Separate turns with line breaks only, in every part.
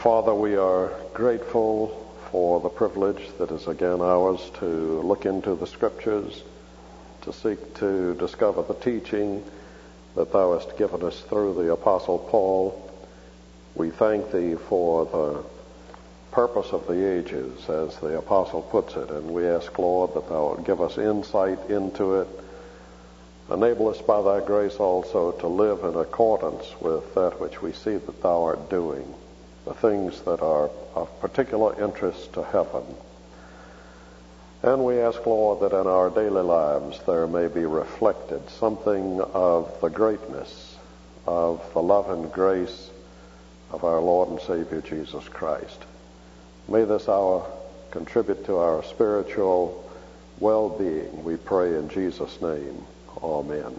Father, we are grateful for the privilege that is again ours to look into the Scriptures, to seek to discover the teaching that Thou hast given us through the Apostle Paul. We thank Thee for the purpose of the ages, as the Apostle puts it, and we ask, Lord, that Thou would give us insight into it. Enable us by Thy grace also to live in accordance with that which we see that Thou art doing, the things that are of particular interest to heaven. And we ask, Lord, that in our daily lives there may be reflected something of the greatness of the love and grace of our Lord and Savior Jesus Christ. May this hour contribute to our spiritual well-being, we pray in Jesus' name. Amen.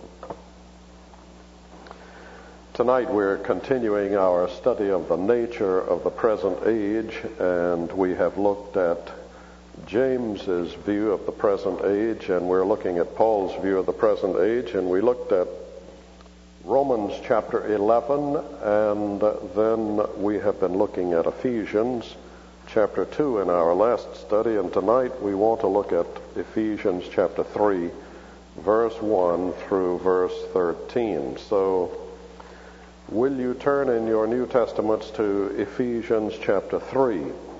Tonight we're continuing our study of the nature of the present age, and we have looked at James's view of the present age, and we're looking at Paul's view of the present age, and we looked at Romans chapter 11, and then we have been looking at Ephesians chapter 2 in our last study, and tonight we want to look at Ephesians chapter 3, verse 1 through verse 13. So will you turn in your New Testaments to Ephesians chapter 3?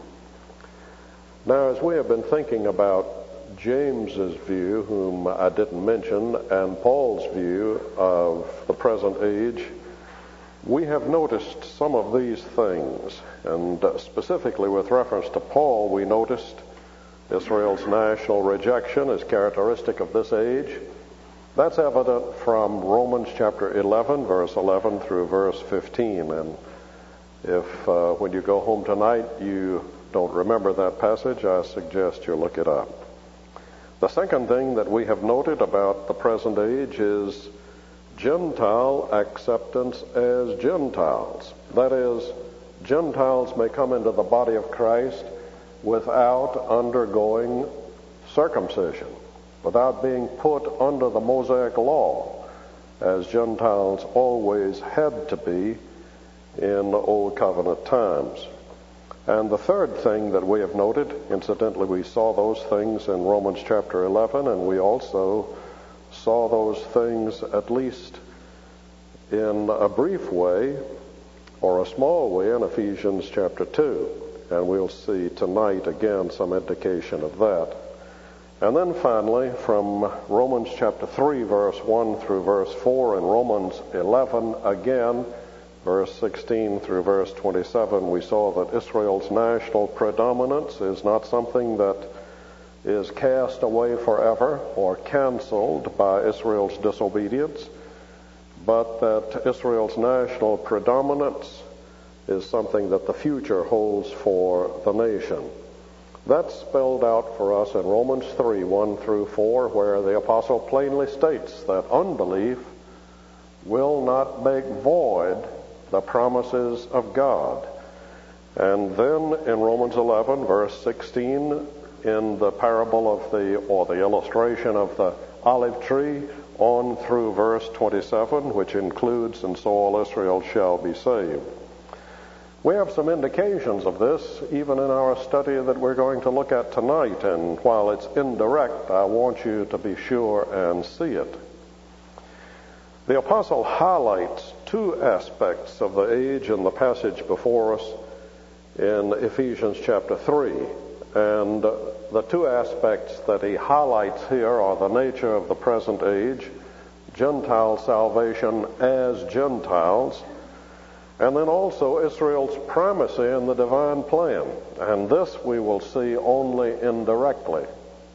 Now, as we have been thinking about James's view, whom I didn't mention, and Paul's view of the present age, we have noticed some of these things. And specifically with reference to Paul, we noticed Israel's national rejection is characteristic of this age. That's evident from Romans chapter 11, verse 11 through verse 15. And if when you go home tonight you don't remember that passage, I suggest you look it up. The second thing that we have noted about the present age is Gentile acceptance as Gentiles. That is, Gentiles may come into the body of Christ without undergoing circumcision, without being put under the Mosaic law, as Gentiles always had to be in Old Covenant times. And the third thing that we have noted, incidentally, we saw those things in Romans chapter 11, and we also saw those things at least in a brief way or a small way in Ephesians chapter 2. And we'll see tonight again some indication of that. And then finally, from Romans chapter 3, verse 1 through verse 4, and Romans 11 again, verse 16 through verse 27, we saw that Israel's national predominance is not something that is cast away forever or canceled by Israel's disobedience, but that Israel's national predominance is something that the future holds for the nation. That's spelled out for us in Romans 3, 1 through 4, where the apostle plainly states that unbelief will not make void the promises of God. And then in Romans 11, verse 16, in the parable of the illustration of the olive tree, on through verse 27, which includes, and so all Israel shall be saved. We have some indications of this even in our study that we're going to look at tonight, and while it's indirect, I want you to be sure and see it. The apostle highlights two aspects of the age in the passage before us in Ephesians chapter 3, and the two aspects that he highlights here are the nature of the present age, Gentile salvation as Gentiles, and then also Israel's primacy in the divine plan. And this we will see only indirectly.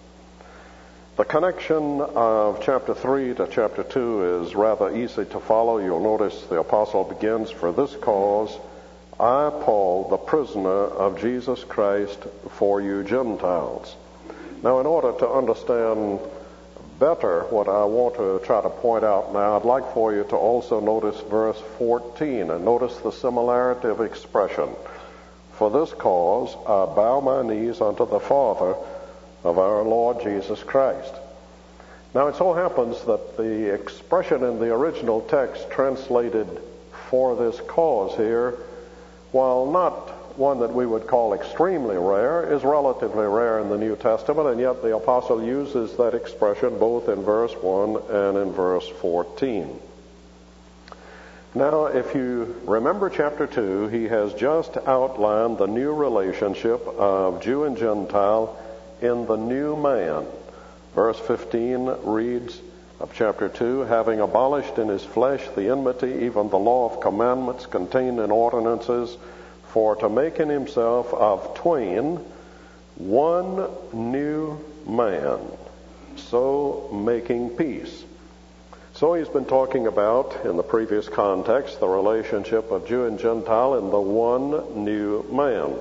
The connection of chapter 3 to chapter 2 is rather easy to follow. You'll notice the apostle begins, "For this cause, I, Paul, the prisoner of Jesus Christ, for you Gentiles." Now, in order to understand better what I want to try to point out now, I'd like for you to also notice verse 14, and notice the similarity of expression. "For this cause I bow my knees unto the Father of our Lord Jesus Christ." Now, it so happens that the expression in the original text translated "for this cause" here, while not one that we would call extremely rare, is relatively rare in the New Testament, and yet the apostle uses that expression both in verse 1 and in verse 14. Now, if you remember chapter 2, he has just outlined the new relationship of Jew and Gentile in the new man. Verse 15 reads of chapter 2, having abolished in his flesh the enmity, even the law of commandments contained in ordinances, for to make in himself of twain one new man, so making peace. So he's been talking about, in the previous context, the relationship of Jew and Gentile in the one new man.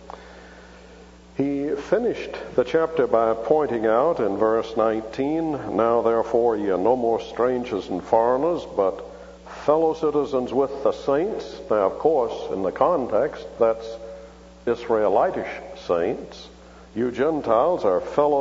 He finished the chapter by pointing out in verse 19, now therefore ye are no more strangers and foreigners, but fellow citizens with the saints. Now, of course, in the context, that's Israelitish saints. You Gentiles are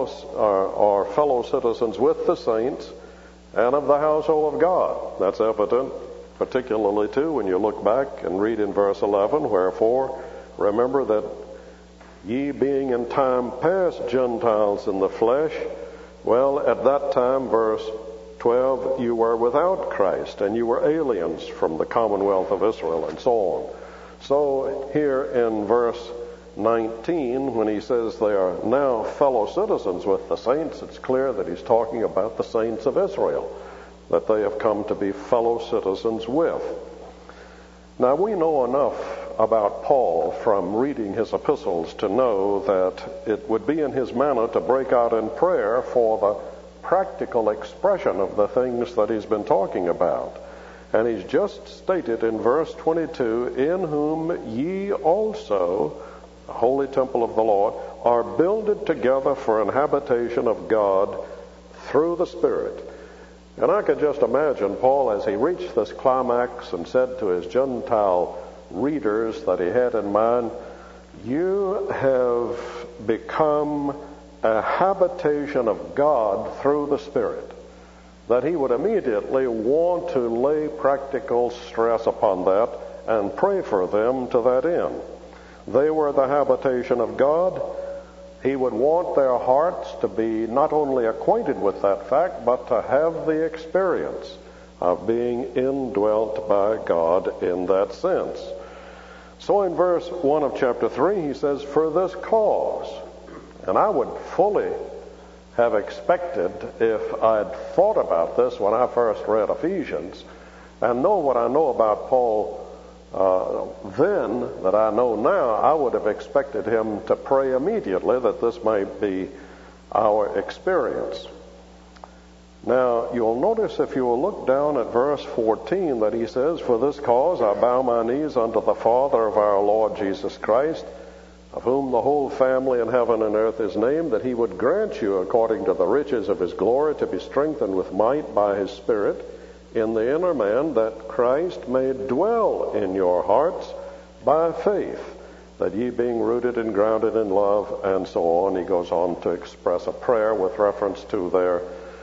fellow citizens with the saints and of the household of God. That's evident, particularly too, when you look back and read in verse 11, wherefore, remember that ye being in time past Gentiles in the flesh, well, at that time, verse 12, you were without Christ, and you were aliens from the commonwealth of Israel, and so on. So here in verse 19, when he says they are now fellow citizens with the saints, it's clear that he's talking about the saints of Israel, that they have come to be fellow citizens with. Now, we know enough about Paul from reading his epistles to know that it would be in his manner to break out in prayer for the practical expression of the things that he's been talking about. And he's just stated in verse 22, in whom ye also, the holy temple of the Lord, are builded together for an habitation of God through the Spirit. And I could just imagine Paul, as he reached this climax and said to his Gentile readers that he had in mind, you have become a habitation of God through the Spirit, that he would immediately want to lay practical stress upon that and pray for them to that end. They were the habitation of God. He would want their hearts to be not only acquainted with that fact, but to have the experience of being indwelt by God in that sense. So in verse 1 of chapter 3, he says, for this cause. And I would fully have expected, if I'd thought about this when I first read Ephesians, and know what I know about Paul then that I know now, I would have expected him to pray immediately that this might be our experience. Now, you'll notice if you will look down at verse 14 that he says, for this cause I bow my knees unto the Father of our Lord Jesus Christ, of whom the whole family in heaven and earth is named, that he would grant you, according to the riches of his glory, to be strengthened with might by his Spirit in the inner man, that Christ may dwell in your hearts by faith, that ye being rooted and grounded in love, and so on. He goes on to express a prayer with reference to their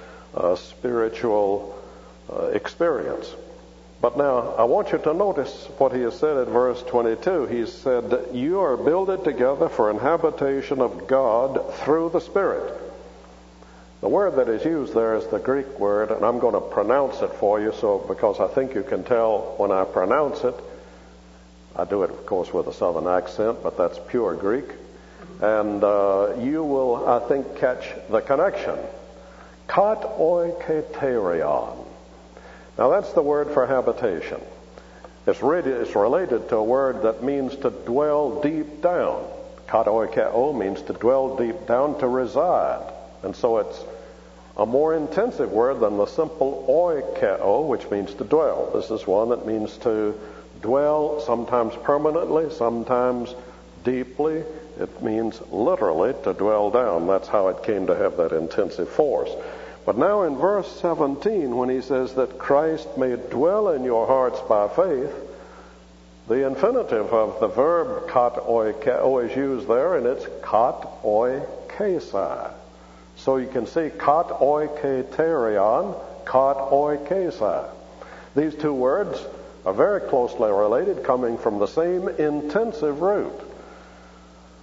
spiritual experience. But now, I want you to notice what he has said in verse 22. He said, you are builded together for an habitation of God through the Spirit. The word that is used there is the Greek word, and I'm going to pronounce it for you, so because I think you can tell when I pronounce it. I do it, of course, with a southern accent, but that's pure Greek. And you will, I think, catch the connection. Kat oikaterion. Now that's the word for habitation. It's related to a word that means to dwell deep down. Kat oikeo means to dwell deep down, to reside. And so it's a more intensive word than the simple oikeo, which means to dwell. This is one that means to dwell, sometimes permanently, sometimes deeply. It means literally to dwell down. That's how it came to have that intensive force. But now in verse 17, when he says that Christ may dwell in your hearts by faith, the infinitive of the verb kat oikeo is used there, and it's kat oikesai. So you can see kat oiketerion, kat oikesai. These two words are very closely related, coming from the same intensive root.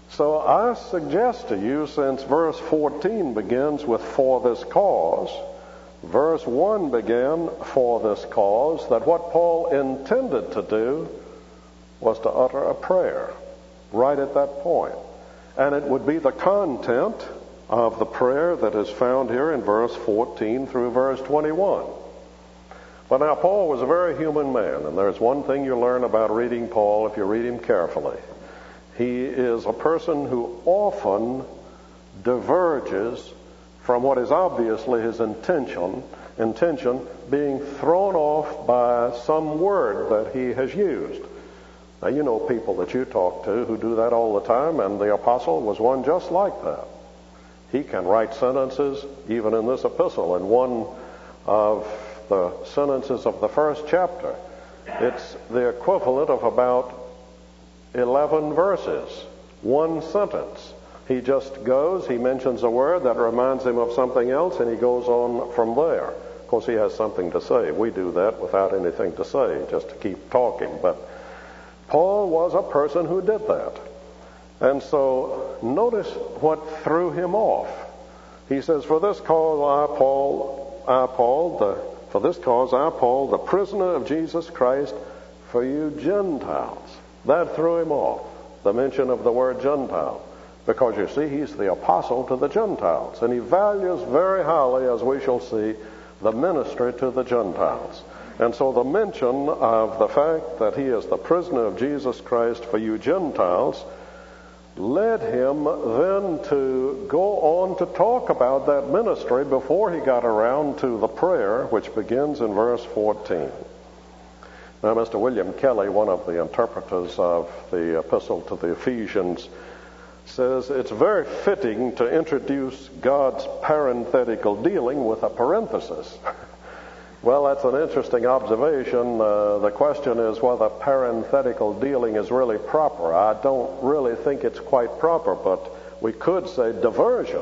So I suggest to you, since verse 14 begins with "for this cause," verse 1 began "for this cause," that what Paul intended to do was to utter a prayer right at that point. And it would be the content of the prayer that is found here in verse 14 through verse 21. But now Paul was a very human man, and there's one thing you learn about reading Paul if you read him carefully. He is a person who often diverges from what is obviously his intention being thrown off by some word that he has used. Now, you know people that you talk to who do that all the time, and the apostle was one just like that. He can write sentences, even in this epistle, in one of the sentences of the first chapter. It's the equivalent of about 11 verses, one sentence. He just goes, he mentions a word that reminds him of something else, and he goes on from there. Of course, he has something to say. We do that without anything to say, just to keep talking. But Paul was a person who did that. And so notice what threw him off. He says, "For this cause I, Paul, the prisoner of Jesus Christ, for you Gentiles." That threw him off, the mention of the word Gentile. Because you see, he's the apostle to the Gentiles, and he values very highly, as we shall see, the ministry to the Gentiles. And so the mention of the fact that he is the prisoner of Jesus Christ for you Gentiles led him then to go on to talk about that ministry before he got around to the prayer, which begins in verse 14. Now, Mr. William Kelly, one of the interpreters of the epistle to the Ephesians, says it's very fitting to introduce God's parenthetical dealing with a parenthesis. Well, that's an interesting observation. The question is whether parenthetical dealing is really proper. I don't really think it's quite proper, but we could say diversion.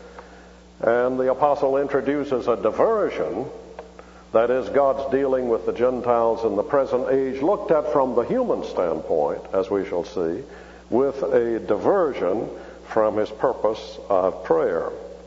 And the apostle introduces a diversion, that is, God's dealing with the Gentiles in the present age, looked at from the human standpoint, as we shall see, with a diversion from his purpose of prayer.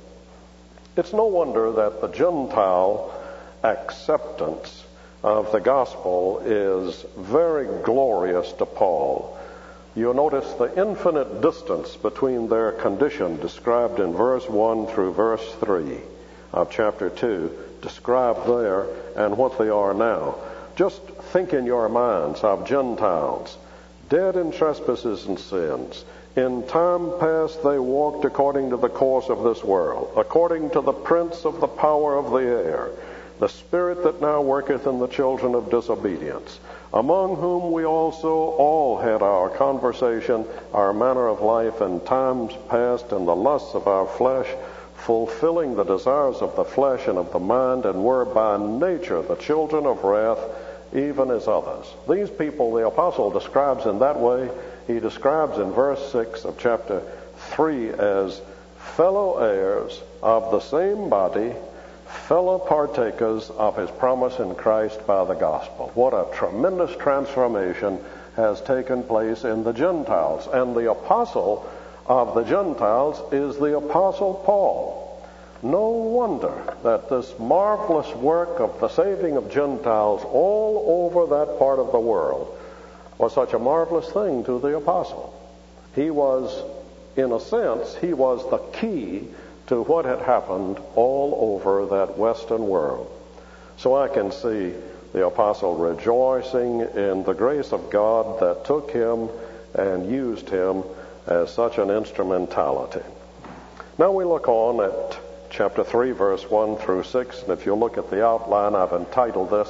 It's no wonder that the Gentile acceptance of the gospel is very glorious to Paul. You'll notice the infinite distance between their condition described in verse 1 through verse 3 of chapter 2, described there, and what they are now. Just think in your minds of Gentiles, dead in trespasses and sins. In time past they walked according to the course of this world, according to the prince of the power of the air, the spirit that now worketh in the children of disobedience, among whom we also all had our conversation, our manner of life in times past in the lusts of our flesh, fulfilling the desires of the flesh and of the mind, and were by nature the children of wrath, even as others. These people the apostle describes in that way. He describes in verse 6 of chapter 3 as fellow heirs of the same body, fellow partakers of his promise in Christ by the gospel. What a tremendous transformation has taken place in the Gentiles. And the apostle of the Gentiles is the apostle Paul. No wonder that this marvelous work of the saving of Gentiles all over that part of the world was such a marvelous thing to the apostle. He was, in a sense, he was the key to what had happened all over that Western world. So I can see the apostle rejoicing in the grace of God that took him and used him as such an instrumentality. Now we look on at chapter 3, verse 1 through 6, and if you look at the outline, I've entitled this.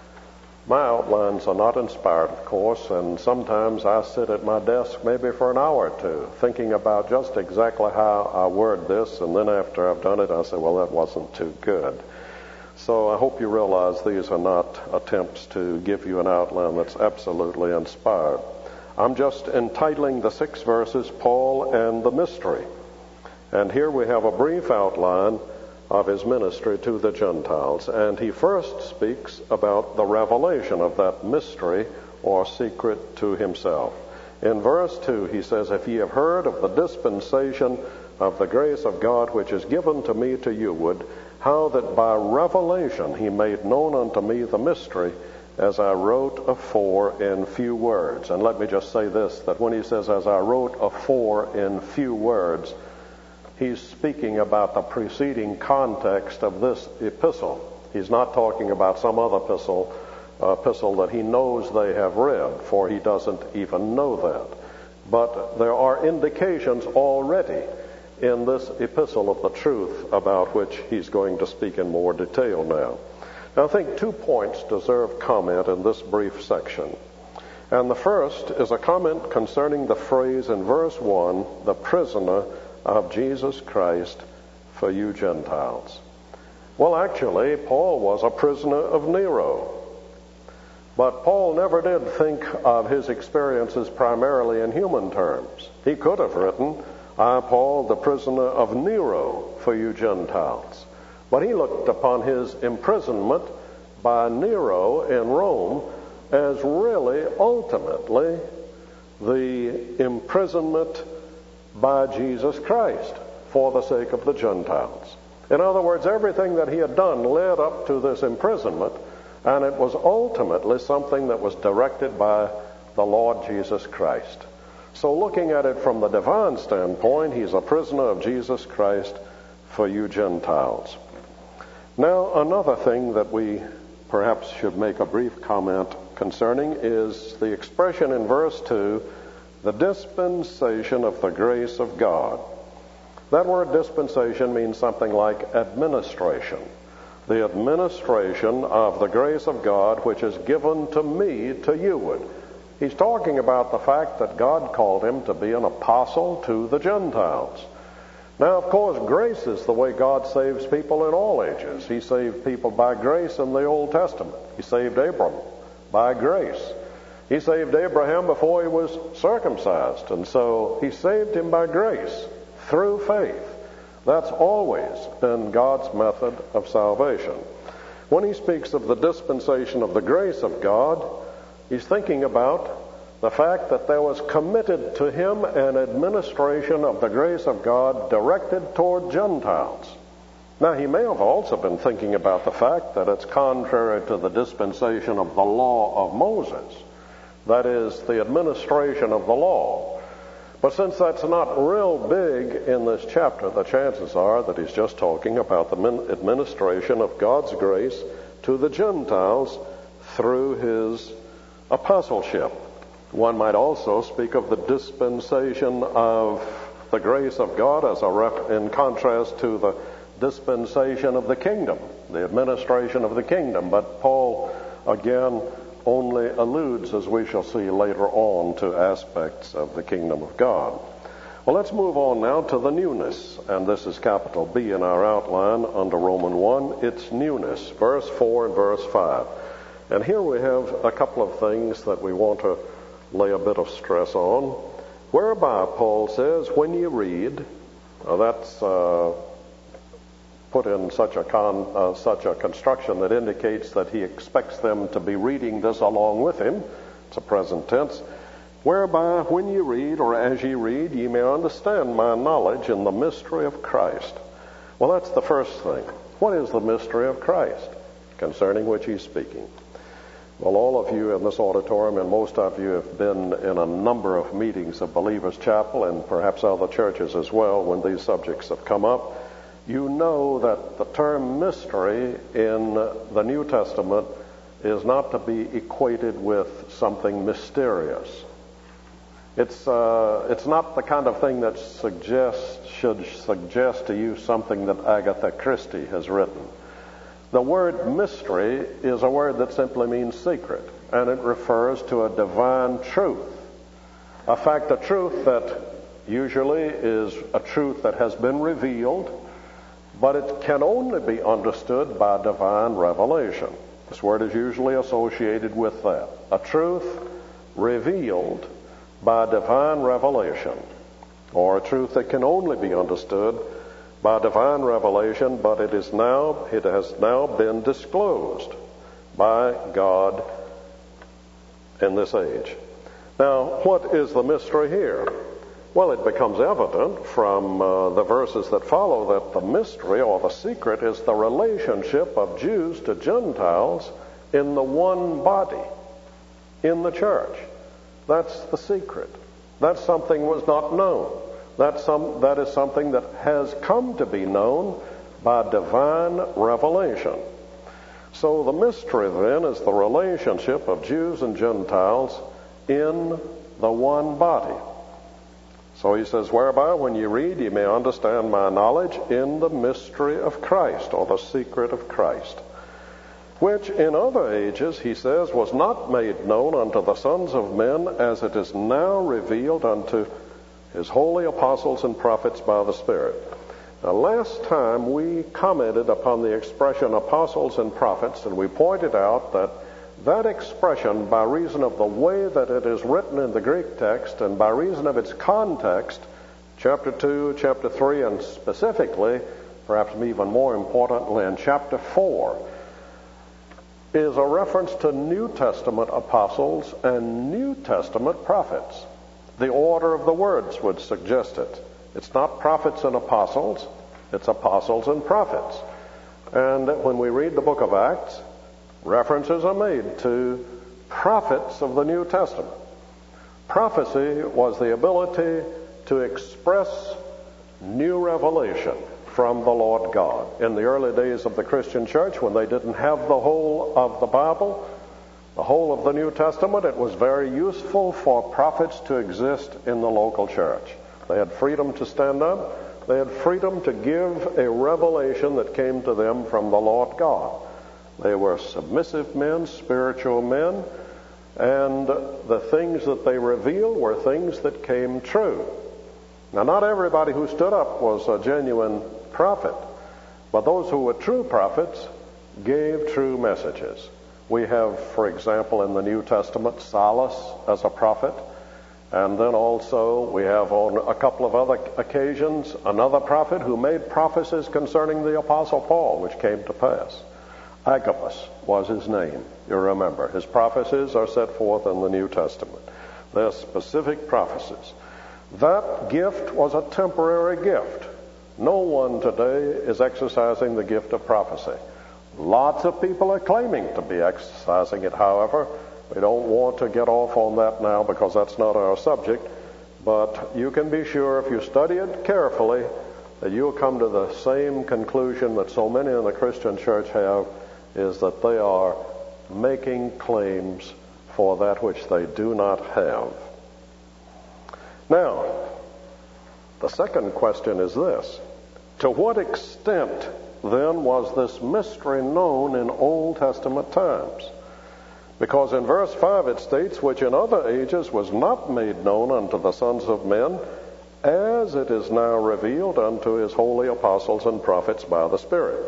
My outlines are not inspired, of course, and sometimes I sit at my desk maybe for an hour or two thinking about just exactly how I word this, and then after I've done it, I say, well, that wasn't too good. So I hope you realize these are not attempts to give you an outline that's absolutely inspired. I'm just entitling the 6 verses, Paul and the Mystery. And here we have a brief outline of his ministry to the Gentiles. And he first speaks about the revelation of that mystery or secret to himself. In verse 2, he says, "If ye have heard of the dispensation of the grace of God which is given to me to you would, how that by revelation he made known unto me the mystery, as I wrote afore in few words." And let me just say this, that when he says, "as I wrote afore in few words," he's speaking about the preceding context of this epistle. He's not talking about some other epistle that he knows they have read, for he doesn't even know that. But there are indications already in this epistle of the truth about which he's going to speak in more detail now. Now, I think 2 points deserve comment in this brief section. And the first is a comment concerning the phrase in verse 1, "the prisoner of Jesus Christ for you Gentiles." Well, actually, Paul was a prisoner of Nero. But Paul never did think of his experiences primarily in human terms. He could have written, "I, Paul, the prisoner of Nero for you Gentiles." But he looked upon his imprisonment by Nero in Rome as really ultimately the imprisonment by Jesus Christ for the sake of the Gentiles. In other words, everything that he had done led up to this imprisonment, and it was ultimately something that was directed by the Lord Jesus Christ. So looking at it from the divine standpoint, he's a prisoner of Jesus Christ for you Gentiles. Now, another thing that we perhaps should make a brief comment concerning is the expression in verse 2, "the dispensation of the grace of God." That word dispensation means something like administration. The administration of the grace of God which is given to me to you. He's talking about the fact that God called him to be an apostle to the Gentiles. Now, of course, grace is the way God saves people in all ages. He saved people by grace in the Old Testament. He saved Abram by grace. He saved Abraham before he was circumcised, and so he saved him by grace through faith. That's always been God's method of salvation. When he speaks of the dispensation of the grace of God, he's thinking about the fact that there was committed to him an administration of the grace of God directed toward Gentiles. Now, he may have also been thinking about the fact that it's contrary to the dispensation of the law of Moses. That is, the administration of the law. But since that's not real big in this chapter, the chances are that he's just talking about the administration of God's grace to the Gentiles through his apostleship. One might also speak of the dispensation of the grace of God as in contrast to the dispensation of the kingdom, the administration of the kingdom. But Paul, again, only alludes, as we shall see later on, to aspects of the kingdom of God. Well, let's move on now to the newness, and this is capital B in our outline under Roman 1. It's newness, verse 4 and verse 5. And here we have a couple of things that we want to lay a bit of stress on. Whereby, Paul says, when you read, that's put in such a construction that indicates that he expects them to be reading this along with him. It's a present tense. Whereby, when you read, or as ye read, ye may understand my knowledge in the mystery of Christ. Well, that's the first thing. What is the mystery of Christ, concerning which he's speaking? Well, all of you in this auditorium, and most of you have been in a number of meetings of Believers Chapel and perhaps other churches as well when these subjects have come up. You know that the term mystery in the New Testament is not to be equated with something mysterious. It's not the kind of thing that should suggest to you something that Agatha Christie has written. The word mystery is a word that simply means secret, and it refers to a divine truth. A fact, a truth that usually is a truth that has been revealed, but it can only be understood by divine revelation. This word is usually associated with that. A truth revealed by divine revelation, or a truth that can only be understood by divine revelation, but it has now been disclosed by God in this age. Now, what is the mystery here? Well, it becomes evident from the verses that follow that the mystery or the secret is the relationship of Jews to Gentiles in the one body, in the church. That's the secret. That's something was not known. That is something that has come to be known by divine revelation. So the mystery then is the relationship of Jews and Gentiles in the one body. So he says, whereby when you read, you may understand my knowledge in the mystery of Christ, or the secret of Christ, which in other ages, he says, was not made known unto the sons of men, as it is now revealed unto his holy apostles and prophets by the Spirit. Now, last time we commented upon the expression apostles and prophets, and we pointed out that that expression, by reason of the way that it is written in the Greek text and by reason of its context, chapter 2, chapter 3, and specifically, perhaps even more importantly, in chapter 4, is a reference to New Testament apostles and New Testament prophets. The order of the words would suggest it. It's not prophets and apostles, it's apostles and prophets. And when we read the book of Acts, references are made to prophets of the New Testament. Prophecy was the ability to express new revelation from the Lord God. In the early days of the Christian church, when they didn't have the whole of the Bible, the whole of the New Testament, it was very useful for prophets to exist in the local church. They had freedom to stand up. They had freedom to give a revelation that came to them from the Lord God. They were submissive men, spiritual men, and the things that they revealed were things that came true. Now, not everybody who stood up was a genuine prophet, but those who were true prophets gave true messages. We have, for example, in the New Testament, Silas as a prophet, and then also we have on a couple of other occasions another prophet who made prophecies concerning the Apostle Paul, which came to pass. Agabus was his name, you remember. His prophecies are set forth in the New Testament. They're specific prophecies. That gift was a temporary gift. No one today is exercising the gift of prophecy. Lots of people are claiming to be exercising it, however. We don't want to get off on that now because that's not our subject. But you can be sure if you study it carefully that you'll come to the same conclusion that so many in the Christian church have, is that they are making claims for that which they do not have. Now, the second question is this. To what extent, then, was this mystery known in Old Testament times? Because in verse 5 it states, which in other ages was not made known unto the sons of men, as it is now revealed unto his holy apostles and prophets by the Spirit.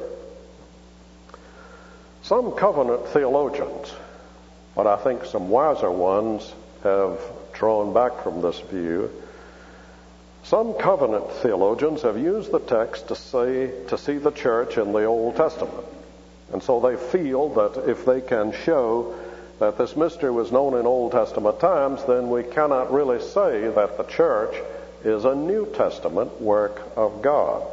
Some covenant theologians, but I think some wiser ones, have drawn back from this view. Some covenant theologians have used the text to see the church in the Old Testament. And so they feel that if they can show that this mystery was known in Old Testament times, then we cannot really say that the church is a New Testament work of God.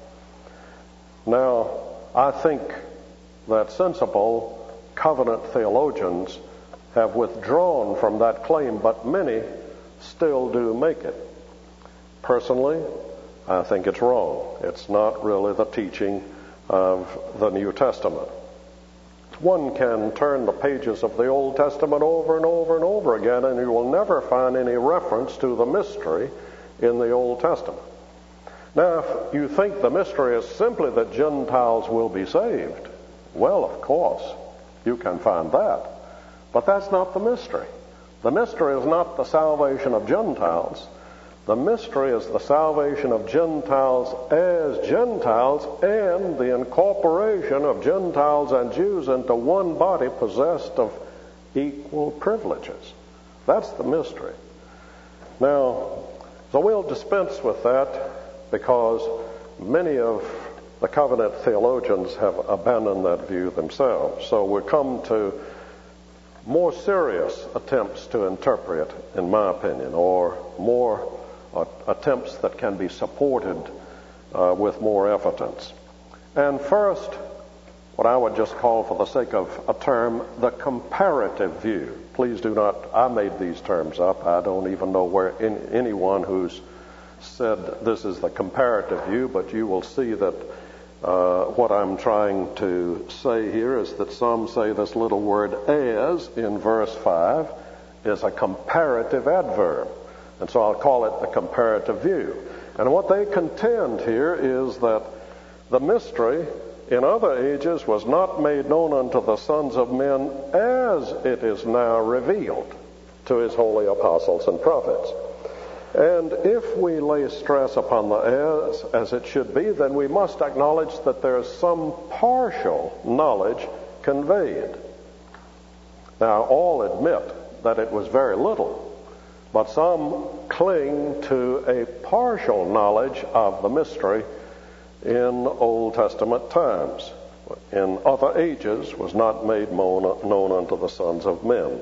Now, I think that sensible covenant theologians have withdrawn from that claim, but many still do make it. Personally, I think it's wrong. It's not really the teaching of the New Testament. One can turn the pages of the Old Testament over and over and over again, and you will never find any reference to the mystery in the Old Testament. Now, if you think the mystery is simply that Gentiles will be saved, well, of course, you can find that. But that's not the mystery. The mystery is not the salvation of Gentiles. The mystery is the salvation of Gentiles as Gentiles and the incorporation of Gentiles and Jews into one body possessed of equal privileges. That's the mystery. Now, so we'll dispense with that because many of the covenant theologians have abandoned that view themselves. So we come to more serious attempts to interpret, in my opinion, or more attempts that can be supported with more evidence. And first, what I would just call, for the sake of a term, the comparative view. Please do not, I made these terms up. I don't even know where anyone who's said this is the comparative view, but you will see that what I'm trying to say here is that some say this little word as in verse 5 is a comparative adverb. And so I'll call it the comparative view. And what they contend here is that the mystery in other ages was not made known unto the sons of men as it is now revealed to his holy apostles and prophets. And if we lay stress upon the as it should be, then we must acknowledge that there is some partial knowledge conveyed. Now, all admit that it was very little, but some cling to a partial knowledge of the mystery in Old Testament times. In other ages was not made known unto the sons of men.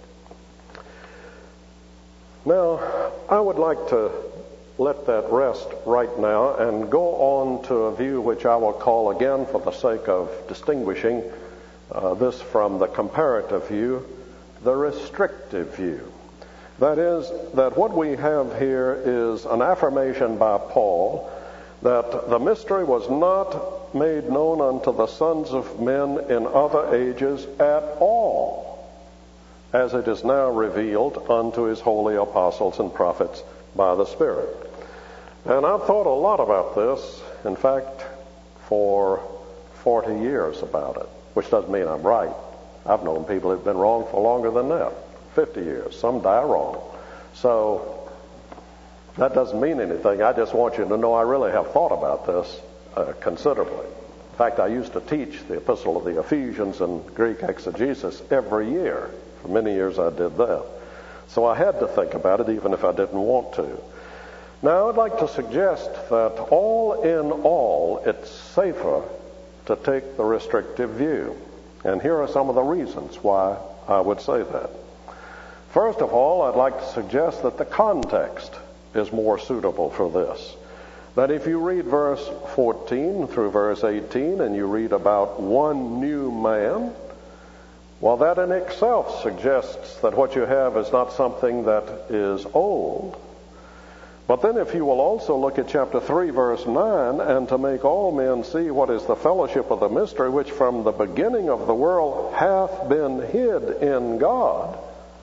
Now, I would like to let that rest right now and go on to a view which I will call, again for the sake of distinguishing this from the comparative view, the restrictive view. That is, that what we have here is an affirmation by Paul that the mystery was not made known unto the sons of men in other ages at all, as it is now revealed unto his holy apostles and prophets by the Spirit. And I've thought a lot about this, in fact, for 40 years about it, which doesn't mean I'm right. I've known people who've been wrong for longer than that, 50 years. Some die wrong. So that doesn't mean anything. I just want you to know I really have thought about this considerably. In fact, I used to teach the Epistle of the Ephesians and Greek exegesis every year. For many years I did that. So I had to think about it even if I didn't want to. Now I'd like to suggest that all in all, it's safer to take the restrictive view. And here are some of the reasons why I would say that. First of all, I'd like to suggest that the context is more suitable for this. That if you read verse 14 through verse 18 and you read about one new man, well, that in itself suggests that what you have is not something that is old. But then if you will also look at chapter 3, verse 9, and to make all men see what is the fellowship of the mystery, which from the beginning of the world hath been hid in God,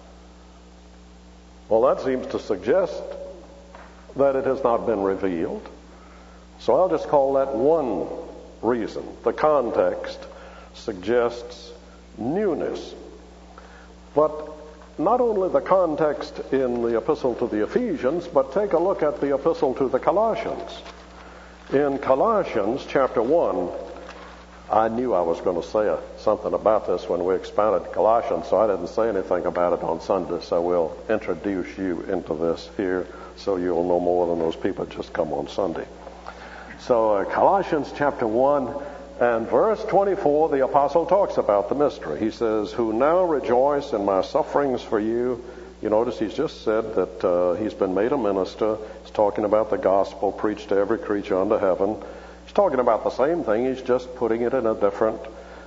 well, that seems to suggest that it has not been revealed. So I'll just call that one reason. The context suggests newness. But not only the context in the epistle to the Ephesians, but take a look at the epistle to the Colossians. In Colossians chapter 1, I knew I was going to say something about this when we expounded Colossians, so I didn't say anything about it on Sunday, so we'll introduce you into this here so you'll know more than those people that just come on Sunday. So Colossians chapter 1 and verse 24, the apostle talks about the mystery. He says, who now rejoice in my sufferings for you. You notice he's just said that he's been made a minister. He's talking about the gospel preached to every creature under heaven. He's talking about the same thing. He's just putting it in a different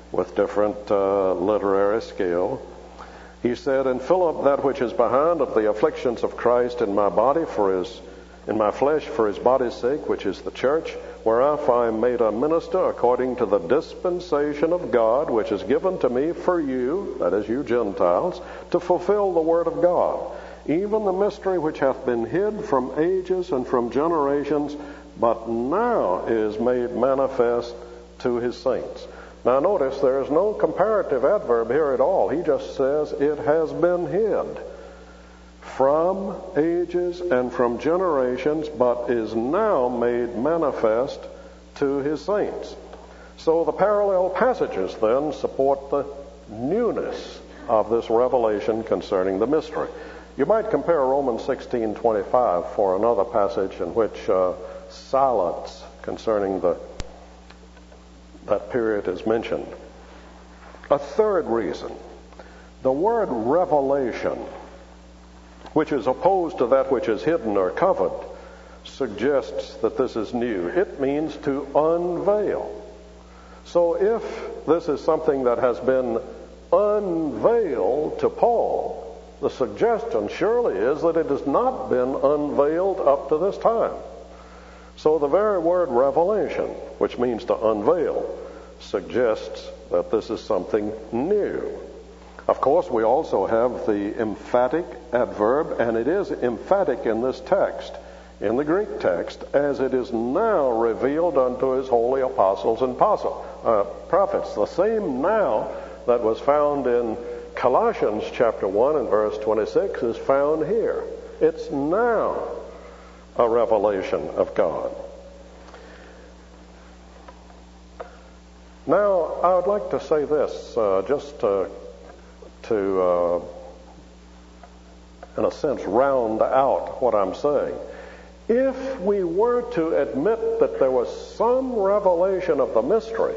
literary scale. He said, and fill up that which is behind of the afflictions of Christ in my body in my flesh for his body's sake, which is the church, whereof I am made a minister according to the dispensation of God, which is given to me for you, that is you Gentiles, to fulfill the word of God, even the mystery which hath been hid from ages and from generations, but now is made manifest to his saints. Now notice there is no comparative adverb here at all. He just says it has been hid from ages and from generations, but is now made manifest to his saints. So the parallel passages then support the newness of this revelation concerning the mystery. You might compare Romans 16:25 for another passage in which silence concerning that period is mentioned. A third reason The word revelation, which is opposed to that which is hidden or covered, suggests that this is new. It means to unveil. So if this is something that has been unveiled to Paul, the suggestion surely is that it has not been unveiled up to this time. So the very word revelation, which means to unveil, suggests that this is something new. Of course, we also have the emphatic adverb, and it is emphatic in this text, in the Greek text, as it is now revealed unto his holy apostles and prophets. The same now that was found in Colossians chapter 1 and verse 26 is found here. It's now a revelation of God. Now, I would like to say this, just to in a sense, round out what I'm saying. If we were to admit that there was some revelation of the mystery,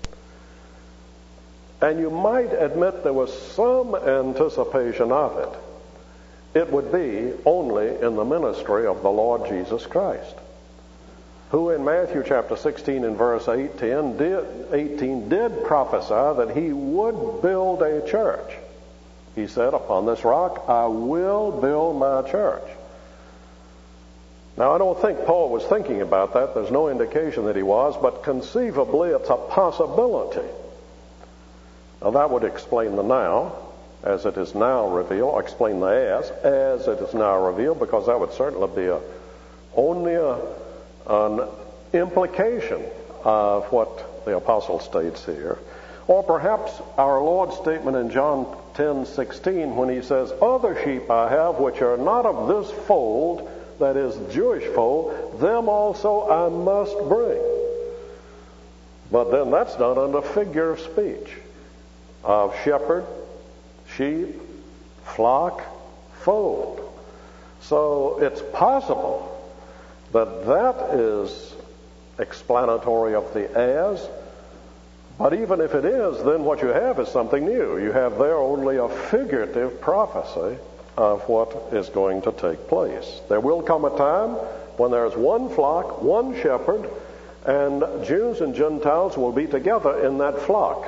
and you might admit there was some anticipation of it, it would be only in the ministry of the Lord Jesus Christ, who in Matthew chapter 16 and verse 18 did prophesy that he would build a church. He said, upon this rock I will build my church. Now, I don't think Paul was thinking about that. There's no indication that he was, but conceivably it's a possibility. Now, that would explain the now, as it is now revealed, explain the as it is now revealed, because that would certainly be only an implication of what the apostle states here. Or perhaps our Lord's statement in John 10:16, when he says, other sheep I have which are not of this fold, that is, Jewish fold, them also I must bring. But then that's done under figure of speech of shepherd, sheep, flock, fold. So it's possible that that is explanatory of the as. But even if it is, then what you have is something new. You have there only a figurative prophecy of what is going to take place. There will come a time when there is one flock, one shepherd, and Jews and Gentiles will be together in that flock.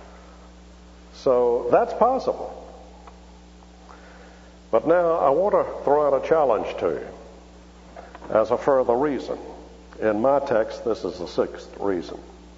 So that's possible. But now I want to throw out a challenge to you as a further reason. In my text, this is the sixth reason.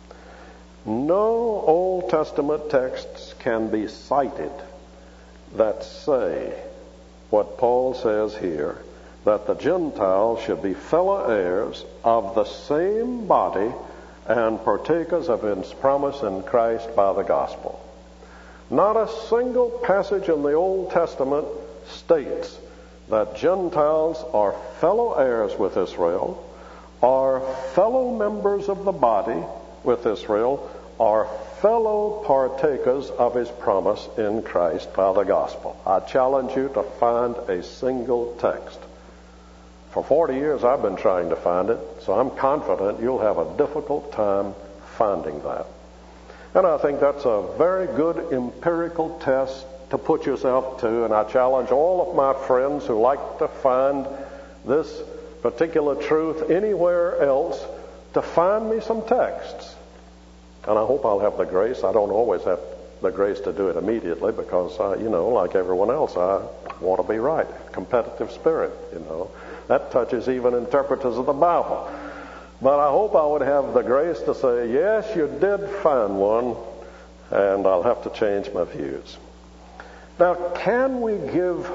No Old Testament texts can be cited that say what Paul says here, that the Gentiles should be fellow heirs of the same body and partakers of his promise in Christ by the gospel. Not a single passage in the Old Testament states that Gentiles are fellow heirs with Israel, are fellow members of the body with Israel, are fellow partakers of his promise in Christ by the gospel. I challenge you to find a single text. For 40 years I've been trying to find it, so I'm confident you'll have a difficult time finding that. And I think that's a very good empirical test to put yourself to, and I challenge all of my friends who like to find this particular truth anywhere else to find me some texts. And I hope I'll have the grace. I don't always have the grace to do it immediately because, like everyone else, I want to be right. Competitive spirit, That touches even interpreters of the Bible. But I hope I would have the grace to say, yes, you did find one, and I'll have to change my views. Now, can we give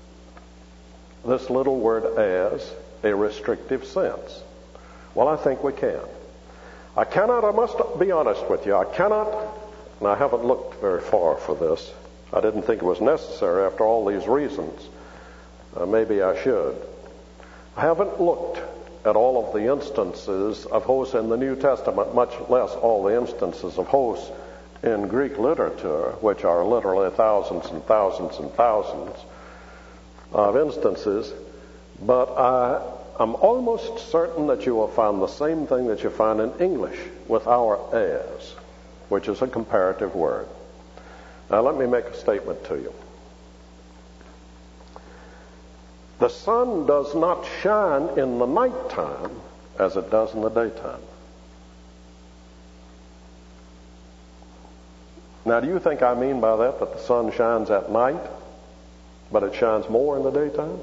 this little word as a restrictive sense? Well, I think we can. I must be honest with you, I cannot, and I haven't looked very far for this. I didn't think it was necessary after all these reasons. Maybe I should. I haven't looked at all of the instances of hosts in the New Testament, much less all the instances of hosts in Greek literature, which are literally thousands and thousands and thousands of instances. But I'm almost certain that you will find the same thing that you find in English with our as, which is a comparative word. Now let me make a statement to you. The sun does not shine in the nighttime as it does in the daytime. Now, do you think I mean by that the sun shines at night, but it shines more in the daytime?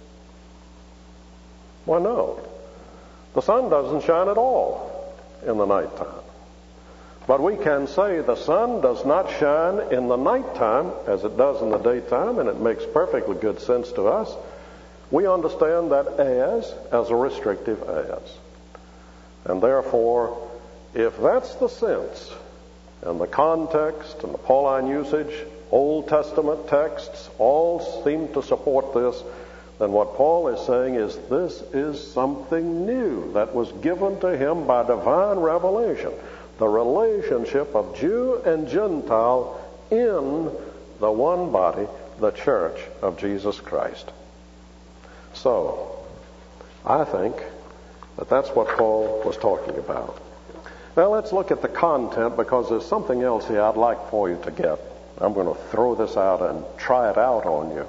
Why, no. The sun doesn't shine at all in the nighttime. But we can say the sun does not shine in the nighttime as it does in the daytime, and it makes perfectly good sense to us. We understand that as a restrictive as. And therefore, if that's the sense and the context and the Pauline usage, Old Testament texts all seem to support this, then what Paul is saying is this is something new that was given to him by divine revelation. The relationship of Jew and Gentile in the one body, the church of Jesus Christ. So, I think that that's what Paul was talking about. Now let's look at the content, because there's something else here I'd like for you to get. I'm going to throw this out and try it out on you.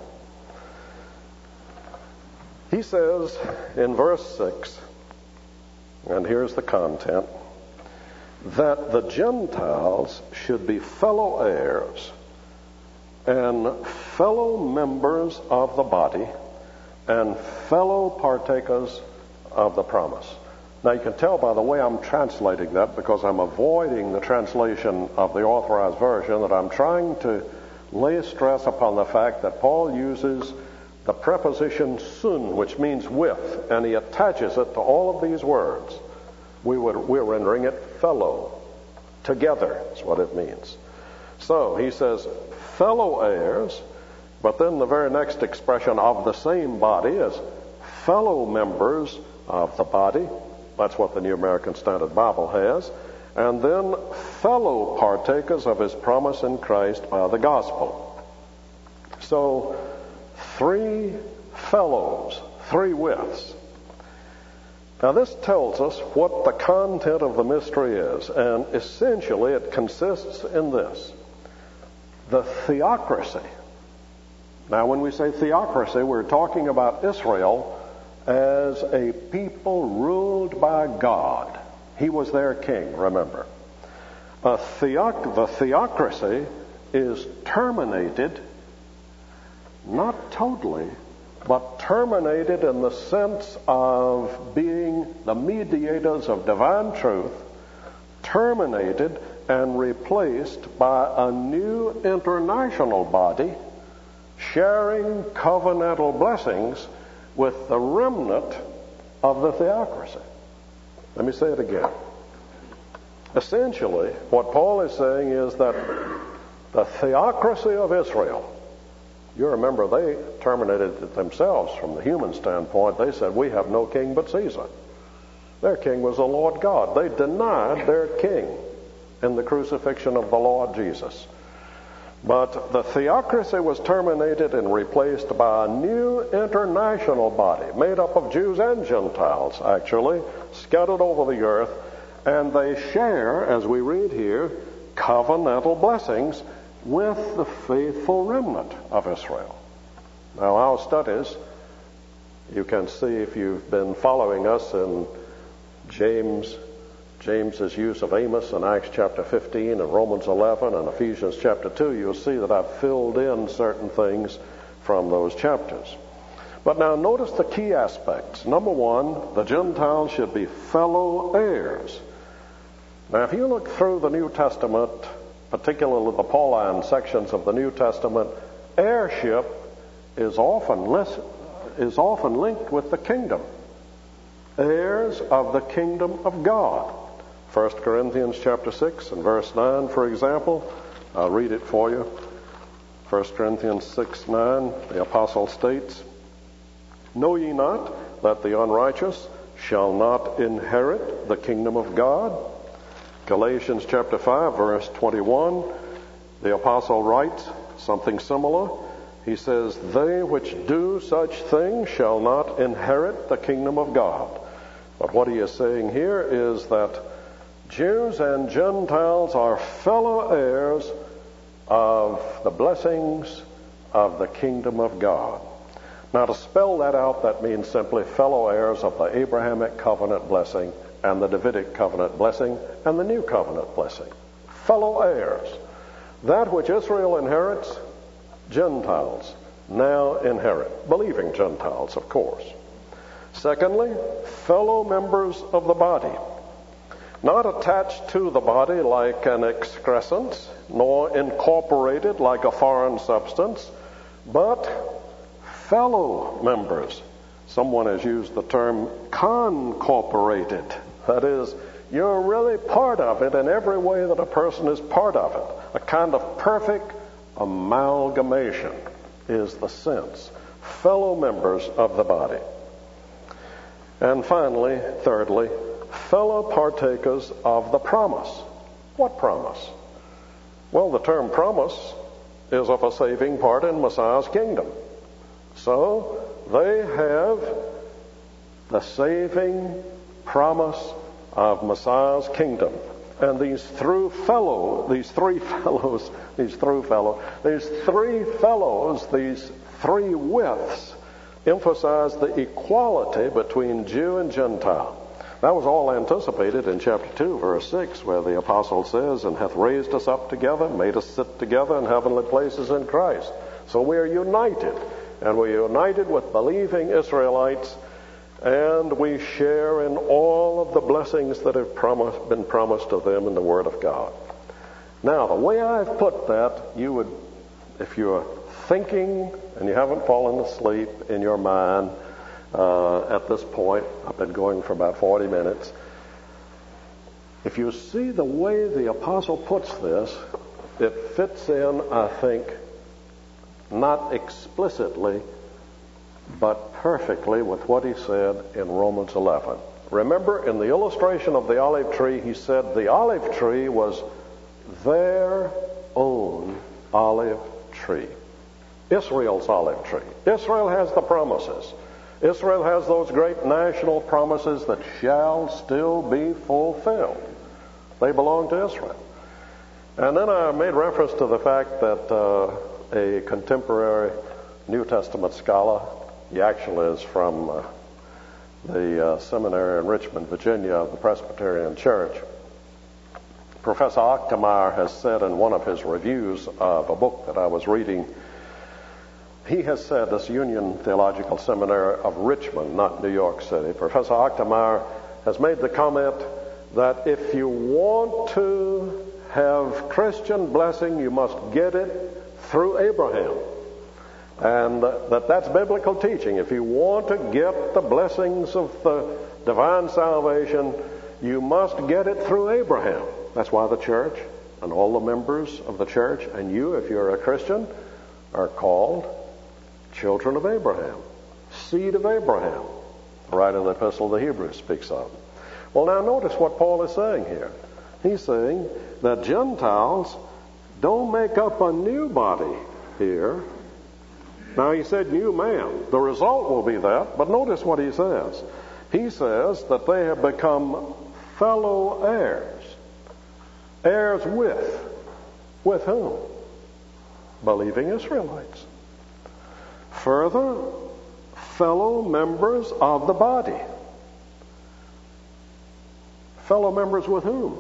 He says in verse 6, and here's the content, that the Gentiles should be fellow heirs and fellow members of the body and fellow partakers of the promise. Now you can tell by the way I'm translating that, because I'm avoiding the translation of the Authorized Version, that I'm trying to lay stress upon the fact that Paul uses the preposition sun, which means with, and he attaches it to all of these words. We're rendering it fellow. Together is what it means. So he says fellow heirs, but then the very next expression of the same body is fellow members of the body. That's what the New American Standard Bible has. And then fellow partakers of his promise in Christ by the gospel. So 3 fellows, 3 withs. Now this tells us what the content of the mystery is, and essentially it consists in this: the theocracy. Now when we say theocracy, we're talking about Israel as a people ruled by God. He was their king, remember. The theocracy is terminated, not totally, but terminated in the sense of being the mediators of divine truth, terminated and replaced by a new international body sharing covenantal blessings with the remnant of the theocracy. Let me say it again. Essentially, what Paul is saying is that the theocracy of Israel, you remember they terminated it themselves from the human standpoint. They said, we have no king but Caesar. Their king was the Lord God. They denied their king in the crucifixion of the Lord Jesus. But the theocracy was terminated and replaced by a new international body made up of Jews and Gentiles, actually, scattered over the earth, and they share, as we read here, covenantal blessings with the faithful remnant of Israel. Now, our studies, you can see if you've been following us in James's use of Amos in Acts chapter 15 and Romans 11 and Ephesians chapter 2, you'll see that I've filled in certain things from those chapters. But now notice the key aspects. Number 1, the Gentiles should be fellow heirs. Now if you look through the New Testament, particularly the Pauline sections of the New Testament, heirship is often linked with the kingdom. Heirs of the kingdom of God. 1 Corinthians chapter 6 and verse 9, for example. I'll read it for you. 1 Corinthians 6:9, the apostle states, "Know ye not that the unrighteous shall not inherit the kingdom of God?" Galatians chapter 5, verse 21, the apostle writes something similar. He says, "They which do such things shall not inherit the kingdom of God." But what he is saying here is that Jews and Gentiles are fellow heirs of the blessings of the kingdom of God. Now, to spell that out, that means simply fellow heirs of the Abrahamic covenant blessing and the Davidic covenant blessing and the new covenant blessing. Fellow heirs. That which Israel inherits, Gentiles now inherit. Believing Gentiles, of course. Secondly, fellow members of the body. Not attached to the body like an excrescence, nor incorporated like a foreign substance, but fellow members. Someone has used the term concorporated. That is, you're really part of it in every way that a person is part of it. A kind of perfect amalgamation is the sense. Fellow members of the body. And finally, thirdly, fellow partakers of the promise. What promise? Well, the term promise is of a saving part in Messiah's kingdom. So they have the saving promise of Messiah's kingdom. And these three fellows, these three widths emphasize the equality between Jew and Gentile. That was all anticipated in chapter 2, verse 6, where the apostle says, "And hath raised us up together, made us sit together in heavenly places in Christ." So we are united, and we're united with believing Israelites, and we share in all of the blessings that have been promised to them in the Word of God. Now, the way I've put that, you would, if you're thinking and you haven't fallen asleep in your mind at this point, I've been going for about 40 minutes. If you see the way the apostle puts this, it fits in, I think, not explicitly, but perfectly with what he said in Romans 11. Remember, in the illustration of the olive tree, he said the olive tree was their own olive tree. Israel's olive tree. Israel has the promises. Israel has those great national promises that shall still be fulfilled. They belong to Israel. And then I made reference to the fact that a contemporary New Testament scholar, he actually is from the seminary in Richmond, Virginia, the Presbyterian Church, Professor Achtemeier has said in one of his reviews of a book that I was reading, he has said, this Union Theological Seminary of Richmond, not New York City, Professor Achtemeier has made the comment that if you want to have Christian blessing, you must get it through Abraham. And that's biblical teaching. If you want to get the blessings of the divine salvation, you must get it through Abraham. That's why the church and all the members of the church, and you, if you're a Christian, are called children of Abraham, seed of Abraham. Right in the Epistle of the Hebrews speaks of. Well, now notice what Paul is saying here. He's saying that Gentiles don't make up a new body here. Now, he said new man. The result will be that, but notice what he says. He says that they have become fellow heirs. Heirs with whom? Believing Israelites. Further, fellow members of the body. Fellow members with whom?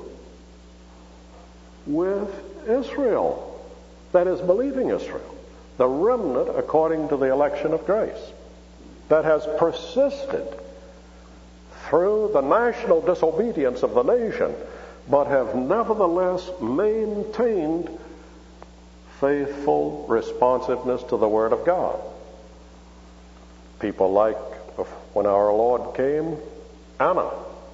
With Israel. That is, believing Israel. The remnant according to the election of grace that has persisted through the national disobedience of the nation, but have nevertheless maintained faithful responsiveness to the Word of God. People like, when our Lord came, Anna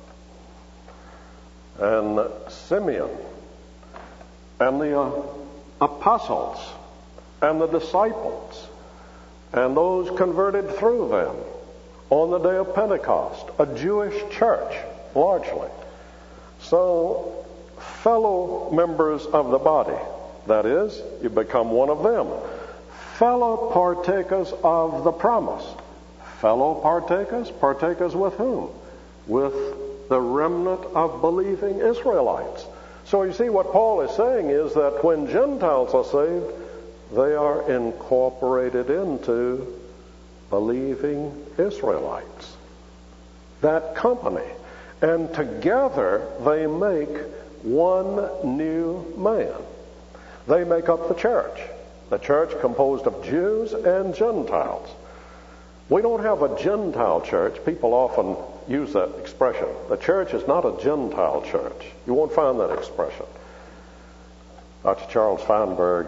and Simeon and the apostles and the disciples and those converted through them on the day of Pentecost, a Jewish church largely. So, fellow members of the body, that is, you become one of them. Fellow partakers of the promise. Fellow partakers? Partakers with whom? With the remnant of believing Israelites. So you see, what Paul is saying is that when Gentiles are saved, they are incorporated into believing Israelites, that company. And together they make one new man. They make up the church composed of Jews and Gentiles. We don't have a Gentile church. People often use that expression. The church is not a Gentile church. You won't find that expression. Dr. Charles Feinberg,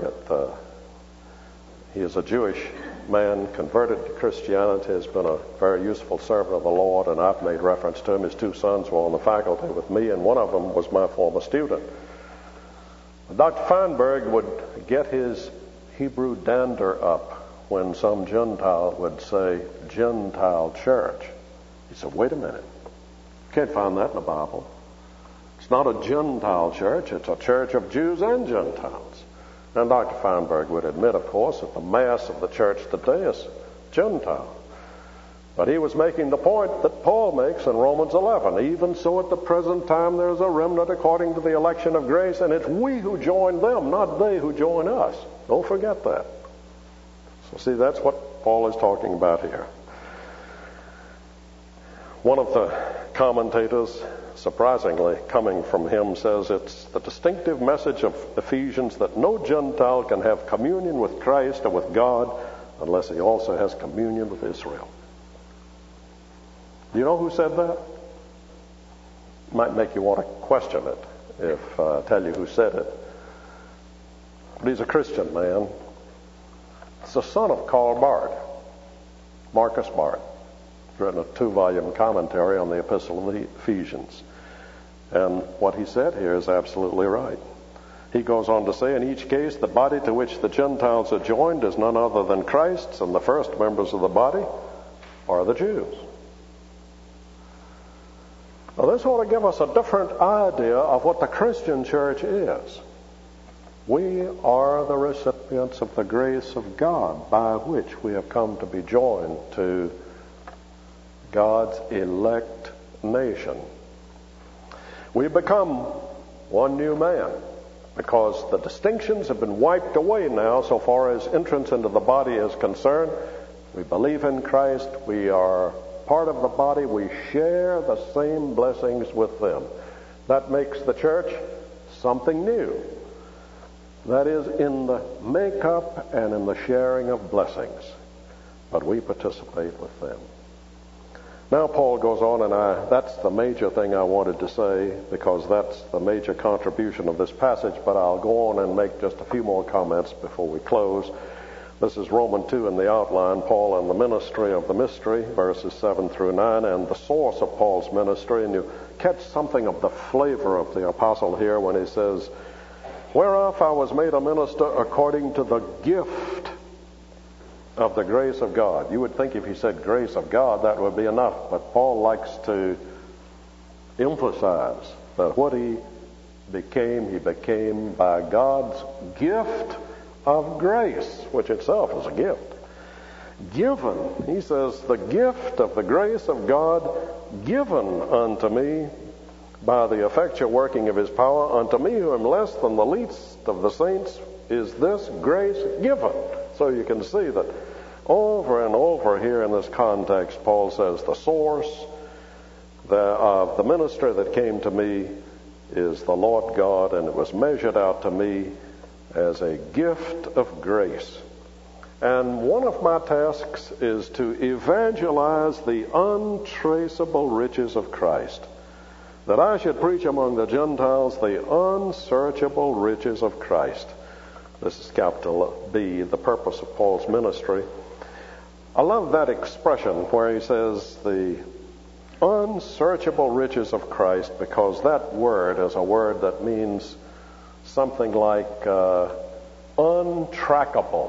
he is a Jewish man converted to Christianity, has been a very useful servant of the Lord, and I've made reference to him. His two sons were on the faculty with me, and one of them was my former student. Dr. Feinberg would get his Hebrew dander up when some Gentile would say, Gentile church. He said, wait a minute. You can't find that in the Bible. It's not a Gentile church. It's a church of Jews and Gentiles. And Dr. Feinberg would admit, of course, that the mass of the church today is Gentile. But he was making the point that Paul makes in Romans 11. Even so at the present time there is a remnant according to the election of grace, and it's we who join them, not they who join us. Don't forget that. So see, that's what Paul is talking about here. One of the commentators, surprisingly coming from him, says it's the distinctive message of Ephesians that no Gentile can have communion with Christ or with God unless he also has communion with Israel. Do you know who said that? It might make you want to question it if I tell you who said it. But he's a Christian man. It's the son of Karl Barth, Marcus Barth. He's written a 2-volume commentary on the Epistle of the Ephesians. And what he said here is absolutely right. He goes on to say, in each case, the body to which the Gentiles are joined is none other than Christ's, and the first members of the body are the Jews. Now, this ought to give us a different idea of what the Christian church is. We are the recipients of the grace of God by which we have come to be joined to God's elect nation. We become one new man because the distinctions have been wiped away now so far as entrance into the body is concerned. We believe in Christ. We are part of the body. We share the same blessings with them. That makes the church something new. That is, in the makeup and in the sharing of blessings. But we participate with them. Now Paul goes on, and that's the major thing I wanted to say, because that's the major contribution of this passage, but I'll go on and make just a few more comments before we close. This is Romans 2 in the outline, Paul and the ministry of the mystery, verses 7 through 9, and the source of Paul's ministry. And you catch something of the flavor of the apostle here when he says, whereof I was made a minister according to the gift of the grace of God. You would think if he said grace of God, that would be enough. But Paul likes to emphasize that what he became by God's gift of grace, which itself is a gift. Given, he says, the gift of the grace of God given unto me by the effectual working of his power, unto me who am less than the least of the saints is this grace given. So you can see that over and over here in this context, Paul says the source of the ministry that came to me is the Lord God, and it was measured out to me as a gift of grace. And one of my tasks is to evangelize the untraceable riches of Christ, that I should preach among the Gentiles the unsearchable riches of Christ. This is capital B, the purpose of Paul's ministry. I love that expression where he says the unsearchable riches of Christ, because that word is a word that means something like untrackable.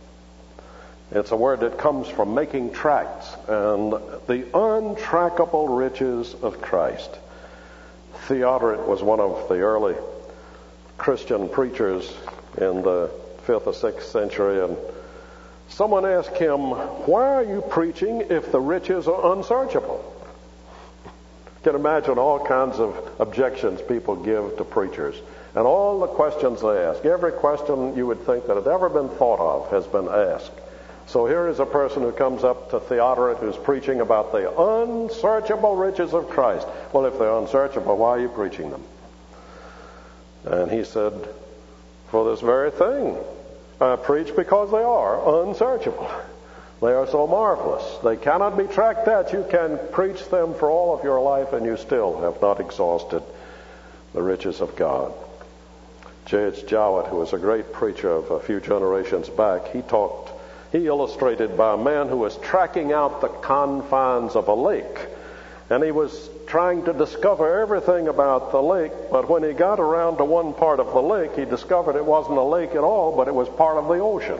It's a word that comes from making tracts, and the untrackable riches of Christ. Theodoret was one of the early Christian preachers in the 5th or 6th century, and someone asked him, why are you preaching if the riches are unsearchable? can imagine all kinds of objections people give to preachers. And all the questions they ask, every question you would think that had ever been thought of has been asked. So here is a person who comes up to Theodoret who's preaching about the unsearchable riches of Christ. Well, if they're unsearchable, why are you preaching them? And he said, for this very thing. I preach because they are unsearchable. They are so marvelous. They cannot be tracked out. You can preach them for all of your life and you still have not exhausted the riches of God. J.H. Jowett, who was a great preacher of a few generations back, he illustrated by a man who was tracking out the confines of a lake. And he was trying to discover everything about the lake, but when he got around to one part of the lake, he discovered it wasn't a lake at all, but it was part of the ocean.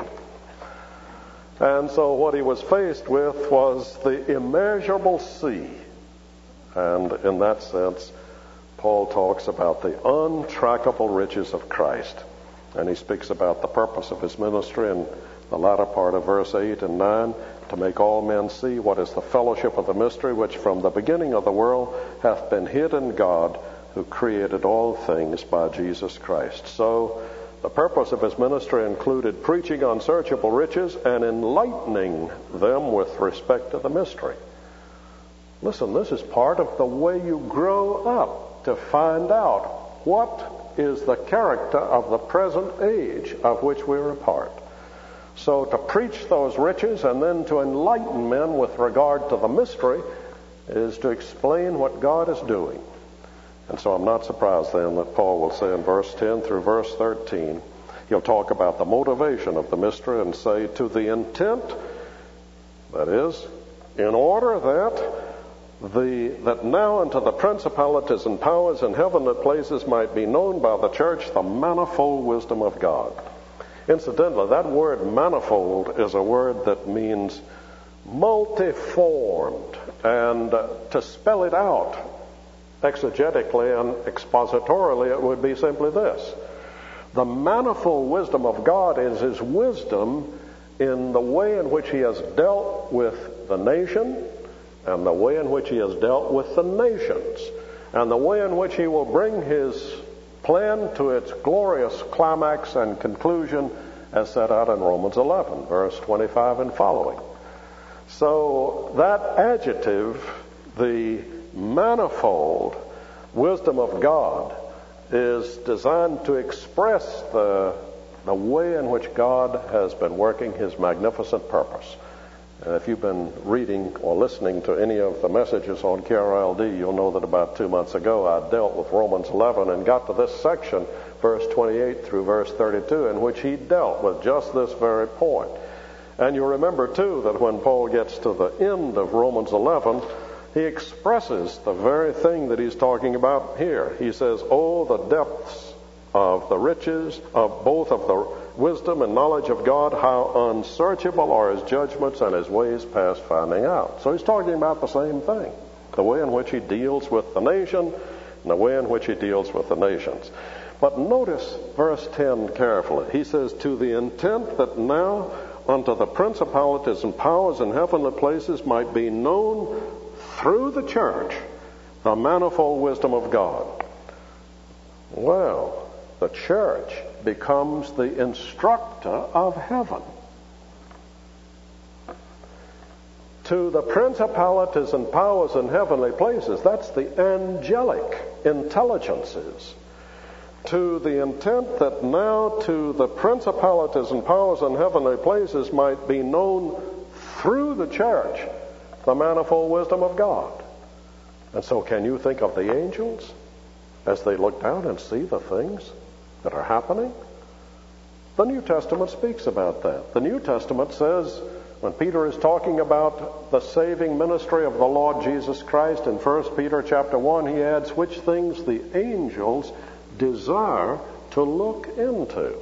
And so what he was faced with was the immeasurable sea. And in that sense, Paul talks about the untrackable riches of Christ. And he speaks about the purpose of his ministry in the latter part of verse 8 and 9, to make all men see what is the fellowship of the mystery, which from the beginning of the world hath been hid in God, who created all things by Jesus Christ. So the purpose of his ministry included preaching unsearchable riches and enlightening them with respect to the mystery. Listen, this is part of the way you grow up, to find out what is the character of the present age of which we're a part. So to preach those riches and then to enlighten men with regard to the mystery is to explain what God is doing. And so I'm not surprised then that Paul will say in verse 10 through verse 13, he'll talk about the motivation of the mystery and say, to the intent, that is, in order that now unto the principalities and powers in heavenly places might be known by the church the manifold wisdom of God. Incidentally, that word manifold is a word that means multiformed. And to spell it out exegetically and expositorily, it would be simply this. The manifold wisdom of God is his wisdom in the way in which he has dealt with the nation and the way in which he has dealt with the nations and the way in which he will bring his plan to its glorious climax and conclusion as set out in Romans 11, verse 25 and following. So that adjective, the manifold wisdom of God, is designed to express the way in which God has been working his magnificent purpose. And if you've been reading or listening to any of the messages on KRLD, you'll know that about 2 months ago I dealt with Romans 11 and got to this section, verse 28 through verse 32, in which he dealt with just this very point. And you remember, too, that when Paul gets to the end of Romans 11, he expresses the very thing that he's talking about here. He says, oh, the depths of the riches of both of the wisdom and knowledge of God, how unsearchable are his judgments and his ways past finding out. So he's talking about the same thing, the way in which he deals with the nation and the way in which he deals with the nations. But notice verse 10 carefully. He says, to the intent that now unto the principalities and powers in heavenly places might be known through the church the manifold wisdom of God. Well, the church becomes the instructor of heaven. To the principalities and powers in heavenly places, that's the angelic intelligences. To the intent that now to the principalities and powers in heavenly places might be known through the church the manifold wisdom of God. And so can you think of the angels as they look down and see the things that are happening? The New Testament speaks about that. The New Testament says, when Peter is talking about the saving ministry of the Lord Jesus Christ in 1 Peter chapter 1, he adds, which things the angels desire to look into.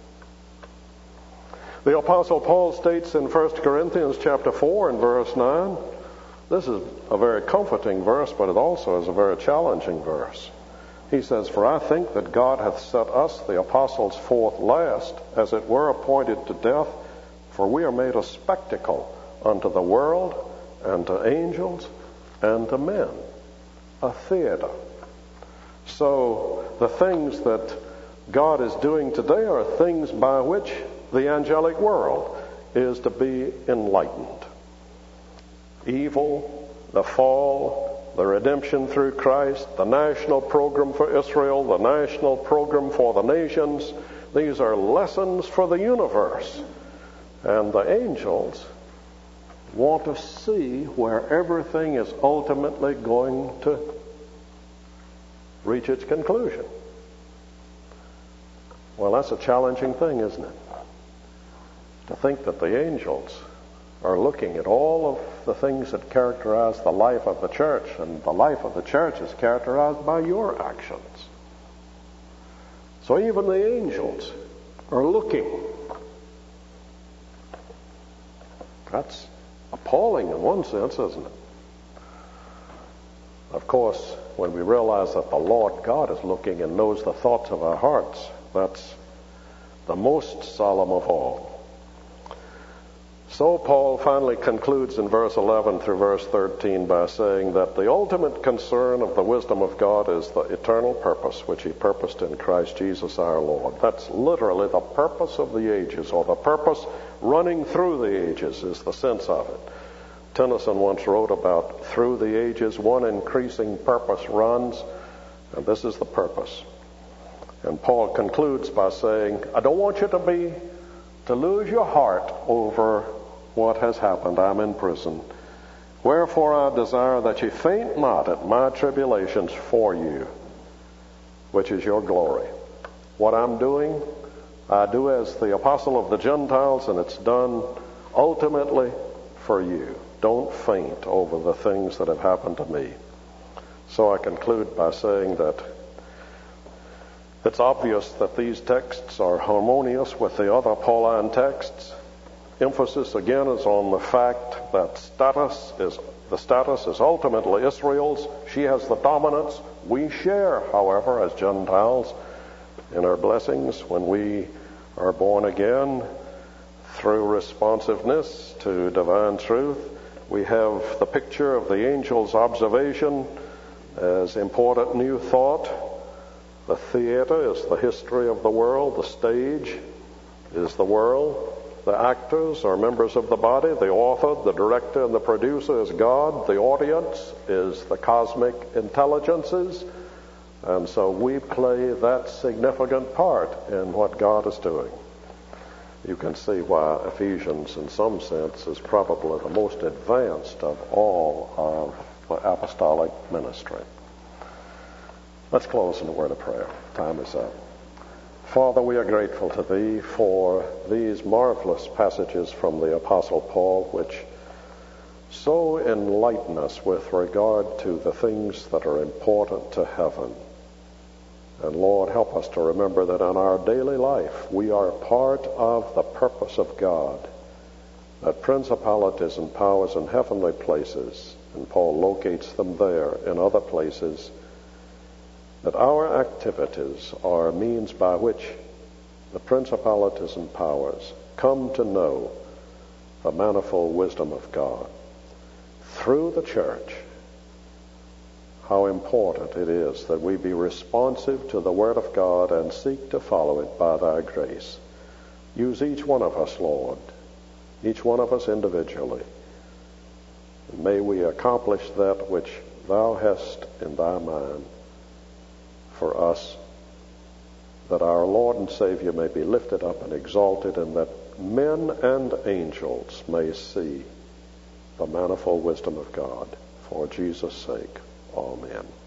The Apostle Paul states in 1 Corinthians chapter 4 and verse 9, this is a very comforting verse, but it also is a very challenging verse. He says, for I think that God hath set us, the apostles, forth last, as it were appointed to death, for we are made a spectacle unto the world, and to angels, and to men. a theater. So the things that God is doing today are things by which the angelic world is to be enlightened. Evil, the fall, the redemption through Christ, the national program for Israel, the national program for the nations, these are lessons for the universe. And the angels want to see where everything is ultimately going to reach its conclusion. Well, that's a challenging thing, isn't it? To think that the angels are looking at all of the things that characterize the life of the church, and the life of the church is characterized by your actions. So even the angels are looking. That's appalling in one sense, isn't it? Of course, when we realize that the Lord God is looking and knows the thoughts of our hearts, that's the most solemn of all. So Paul finally concludes in verse 11 through verse 13 by saying that the ultimate concern of the wisdom of God is the eternal purpose which he purposed in Christ Jesus our Lord. That's literally the purpose of the ages, or the purpose running through the ages is the sense of it. Tennyson once wrote about through the ages one increasing purpose runs, and this is the purpose. And Paul concludes by saying, I don't want you to lose your heart over what has happened. I'm in prison. Wherefore I desire that you faint not at my tribulations for you, which is your glory. What I'm doing, I do as the apostle of the Gentiles, and it's done ultimately for you. Don't faint over the things that have happened to me. So I conclude by saying that it's obvious that these texts are harmonious with the other Pauline texts. Emphasis again is on the fact that the status is ultimately Israel's. She has the dominance. We share, however, as Gentiles, in our blessings when we are born again through responsiveness to divine truth. We have the picture of the angel's observation as important new thought. The theater is the history of the world. The stage is the world. The actors are members of the body. The author, the director, and the producer is God. The audience is the cosmic intelligences. And so we play that significant part in what God is doing. You can see why Ephesians, in some sense, is probably the most advanced of all of the apostolic ministry. Let's close in a word of prayer. Time is up. Father, we are grateful to Thee for these marvelous passages from the Apostle Paul, which so enlighten us with regard to the things that are important to heaven. And Lord, help us to remember that in our daily life we are part of the purpose of God, that principalities and powers in heavenly places, and Paul locates them there in other places, that our activities are means by which the principalities and powers come to know the manifold wisdom of God. Through the church, how important it is that we be responsive to the Word of God and seek to follow it by Thy grace. Use each one of us, Lord, each one of us individually. And may we accomplish that which Thou hast in Thy mind for us, that our Lord and Savior may be lifted up and exalted, and that men and angels may see the manifold wisdom of God. For Jesus' sake, amen.